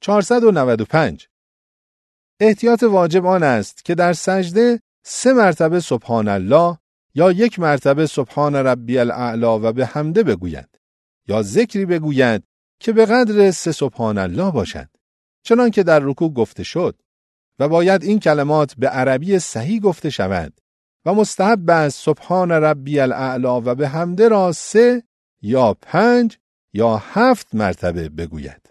495. احتیاط واجب آن است که در سجده 3 مرتبه سبحان الله یا 1 مرتبه سبحان ربی الاعلی و بحمده بگوید یا ذکری بگوید که به قدر 3 سبحان الله باشد، چنان که در رکوع گفته شد، و باید این کلمات به عربی صحیح گفته شود و مستحب است سبحان ربی الاعلی و بحمده را 3 یا 5 یا 7 مرتبه بگوید.